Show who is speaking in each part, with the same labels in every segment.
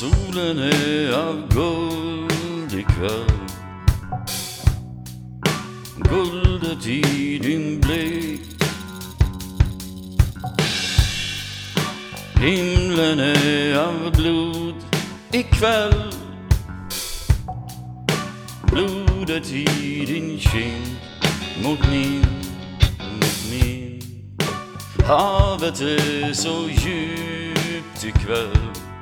Speaker 1: Solen är av guld ikväll, guldet i din blick. Himlen är av blod ikväll, blodet i din kind mot min. Havet är så djupt ikväll,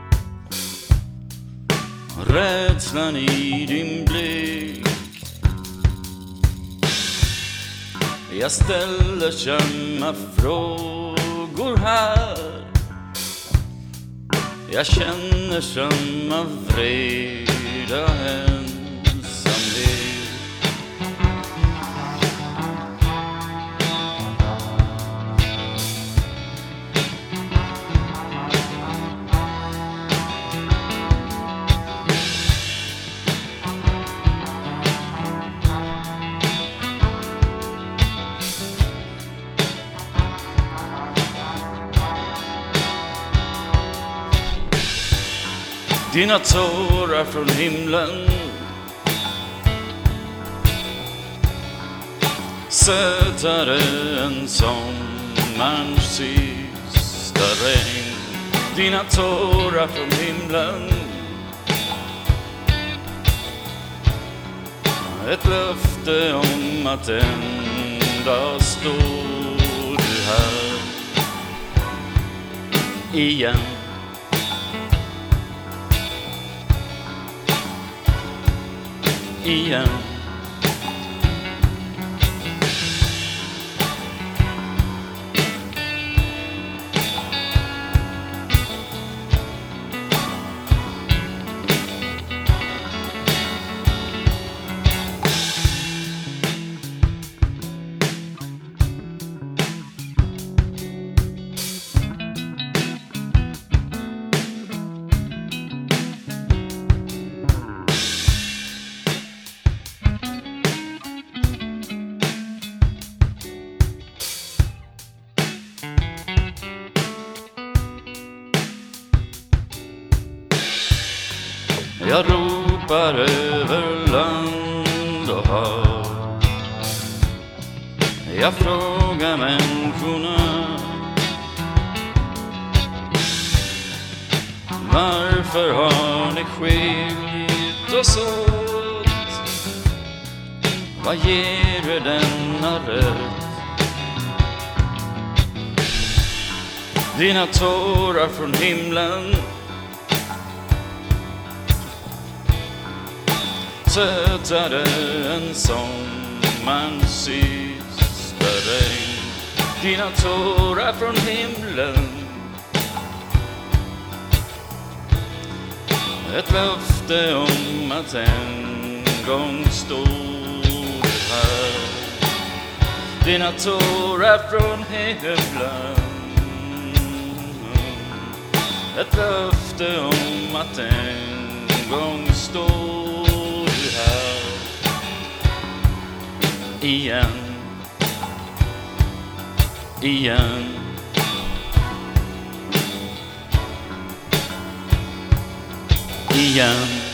Speaker 1: rädslan i din blick. Jag ställer samma frågor här, jag känner samma vreda ensamhet. Dina tårar från himlen, sötare än sommarns sista regn. Dina tårar från himlen, ett löfte om att en dag står du här igen. Igen. Jag ropar över land och hav, jag frågar människorna, varför har ni skilt oss åt? Vad ger er denna rätt? Dina tårar från himlen, sötare än sommarns sista regn. Dina tårar från himlen, ett löfte om att en gång stå du här. Dina tårar från himlen, ett löfte om att en gång stå här igen, igen, igen.